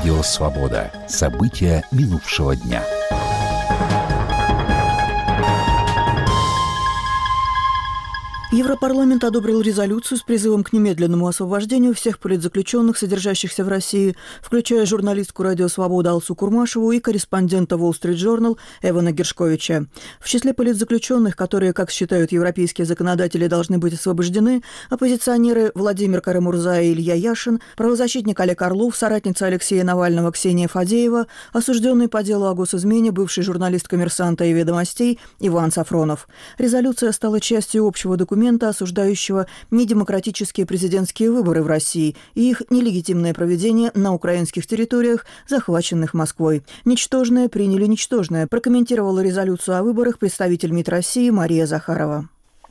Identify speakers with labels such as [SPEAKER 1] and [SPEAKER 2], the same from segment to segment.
[SPEAKER 1] Радио «Свобода». События минувшего дня.
[SPEAKER 2] Европарламент одобрил резолюцию с призывом к немедленному освобождению всех политзаключенных, содержащихся в России, включая журналистку «Радио Свобода» Алсу Курмашеву и корреспондента Wall Street Journal Эвана Гершковича. В числе политзаключенных, которые, как считают европейские законодатели, должны быть освобождены, оппозиционеры Владимир Карамурза и Илья Яшин, правозащитник Олег Орлов, соратница Алексея Навального Ксения Фадеева, осужденный по делу о госизмене бывший журналист «Коммерсанта» и «Ведомостей» Иван Сафронов. Резолюция стала частью общего документа, осуждающего недемократические президентские выборы в России и их нелегитимное проведение на украинских территориях, захваченных Москвой. «Ничтожное приняли ничтожное», прокомментировала резолюцию о выборах представитель МИД России Мария Захарова.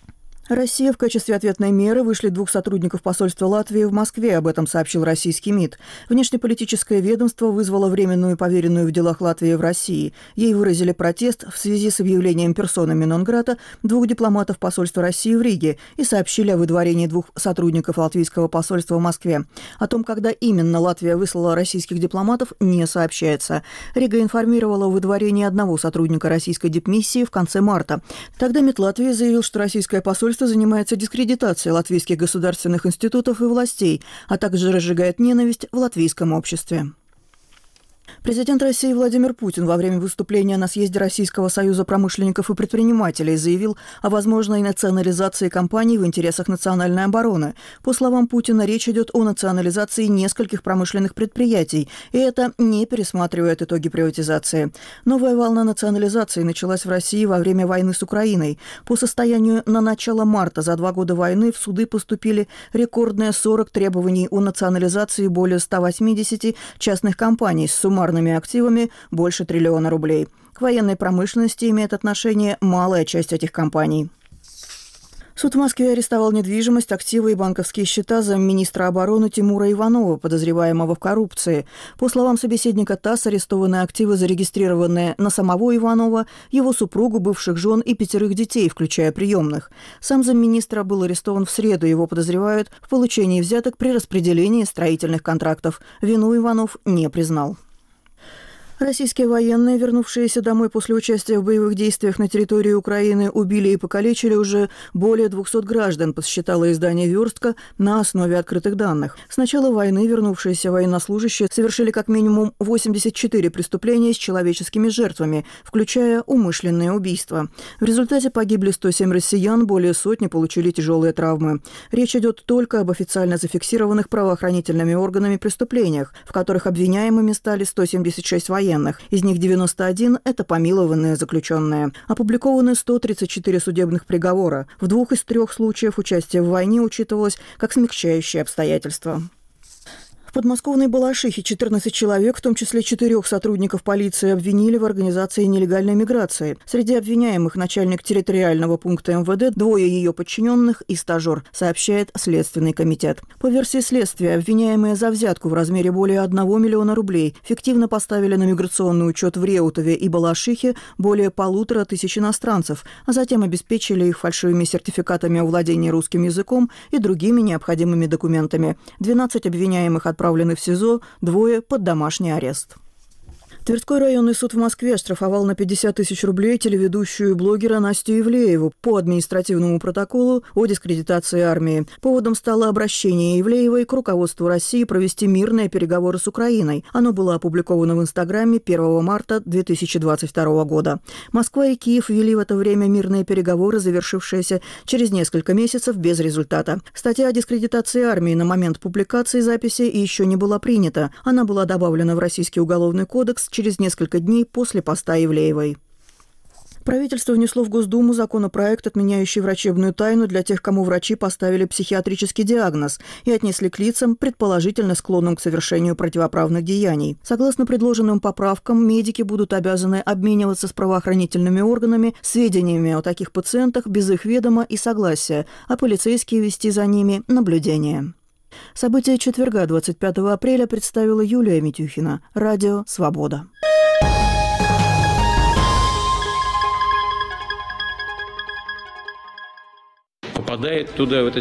[SPEAKER 2] Россия в качестве ответной меры вышлет 2 сотрудников посольства Латвии в Москве, об этом сообщил российский МИД. Внешнеполитическое ведомство вызвало временную поверенную в делах Латвии в России. Ей выразили протест в связи с объявлением персонами нон-грата 2 дипломатов посольства России в Риге и сообщили о выдворении 2 сотрудников латвийского посольства в Москве. О том, когда именно Латвия выслала российских дипломатов, не сообщается. Рига информировала о выдворении 1 сотрудника российской дипмиссии в конце марта. Тогда МИД Латвии заявил, что российское посольство занимается дискредитацией латвийских государственных институтов и властей, а также разжигает ненависть в латвийском обществе. Президент России Владимир Путин во время выступления на съезде Российского союза промышленников и предпринимателей заявил о возможной национализации компаний в интересах национальной обороны. По словам Путина, речь идет о национализации нескольких промышленных предприятий, и это не пересматривает итоги приватизации. Новая волна национализации началась в России во время войны с Украиной. По состоянию на начало марта за 2 года войны в суды поступили рекордные 40 требований о национализации более 180 частных компаний с суммарными активами больше 1 триллиона рублей. К военной промышленности имеет отношение малая часть этих компаний. Суд в Москве арестовал недвижимость, активы и банковские счета замминистра обороны Тимура Иванова, подозреваемого в коррупции. По словам собеседника ТАСС, арестованные активы, зарегистрированные на самого Иванова, его супругу, бывших жен и 5 детей, включая приемных. Сам замминистра был арестован в среду. Его подозревают в получении взяток при распределении строительных контрактов. Вину Иванов не признал. Российские военные, вернувшиеся домой после участия в боевых действиях на территории Украины, убили и покалечили уже более 200 граждан, подсчитало издание «Верстка» на основе открытых данных. С начала войны вернувшиеся военнослужащие совершили как минимум 84 преступления с человеческими жертвами, включая умышленные убийства. В результате погибли 107 россиян, более сотни получили тяжелые травмы. Речь идет только об официально зафиксированных правоохранительными органами преступлениях, в которых обвиняемыми стали 176 военных. Из них 91 – это помилованные заключенные. Опубликованы 134 судебных приговора. В 2 из 3 случаев участие в войне учитывалось как смягчающее обстоятельство. В подмосковной Балашихе 14 человек, в том числе 4 сотрудников полиции, обвинили в организации нелегальной миграции. Среди обвиняемых начальник территориального пункта МВД, 2 ее подчиненных и стажер, сообщает Следственный комитет. По версии следствия, обвиняемые за взятку в размере более 1 миллиона рублей фиктивно поставили на миграционный учет в Реутове и Балашихе более 1500 иностранцев, а затем обеспечили их фальшивыми сертификатами о владении русским языком и другими необходимыми документами. 12 обвиняемых отправлены в СИЗО, 2 под домашний арест. Тверской районный суд в Москве оштрафовал на 50 000 рублей телеведущую и блогера Настю Ивлееву по административному протоколу о дискредитации армии. Поводом стало обращение Ивлеевой к руководству России провести мирные переговоры с Украиной. Оно было опубликовано в Инстаграме 1 марта 2022 года. Москва и Киев вели в это время мирные переговоры, завершившиеся через несколько месяцев без результата. Статья о дискредитации армии на момент публикации записи еще не была принята. Она была добавлена в Российский уголовный кодекс через несколько дней после поста Ивлеевой. Правительство внесло в Госдуму законопроект, отменяющий врачебную тайну для тех, кому врачи поставили психиатрический диагноз и отнесли к лицам, предположительно склонным к совершению противоправных деяний. Согласно предложенным поправкам, медики будут обязаны обмениваться с правоохранительными органами сведениями о таких пациентах без их ведома и согласия, а полицейские вести за ними наблюдение. События четверга, 25 апреля, представила Юлия Митюхина. Радио «Свобода».
[SPEAKER 3] Попадает туда, в это